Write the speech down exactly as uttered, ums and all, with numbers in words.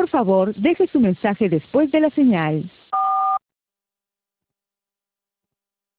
Por favor, deje su mensaje después de la señal.